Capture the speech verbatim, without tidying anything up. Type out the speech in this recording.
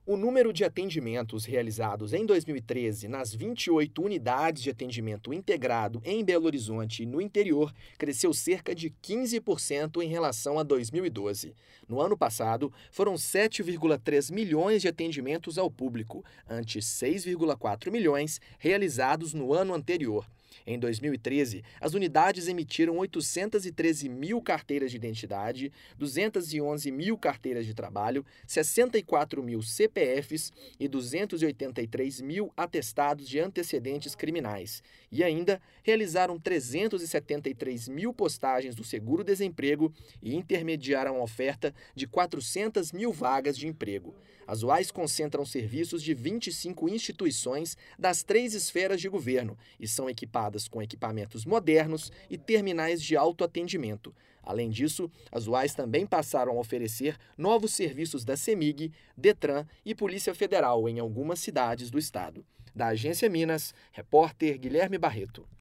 O número de atendimentos realizados em dois mil e treze nas vinte e oito unidades de atendimento integrado em Belo Horizonte e no interior cresceu cerca de quinze por cento em relação a dois mil e doze. No ano passado, foram sete vírgula três milhões de atendimentos ao público, ante seis vírgula quatro milhões realizados no ano anterior. Em dois mil e treze, as unidades emitiram oitocentas e treze mil carteiras de identidade, duzentas e onze mil carteiras de trabalho, sessenta e quatro mil C P Fs e duzentos e oitenta e três mil atestados de antecedentes criminais. E ainda realizaram trezentas e setenta e três mil postagens do Seguro-Desemprego e intermediaram a oferta de quatrocentas mil vagas de emprego. As U A S concentram serviços de vinte e cinco instituições das três esferas de governo e são equipadas com equipamentos modernos e terminais de autoatendimento. Além disso, as U A S também passaram a oferecer novos serviços da CEMIG, DETRAN e Polícia Federal em algumas cidades do estado. Da Agência Minas, repórter Guilherme Barreto.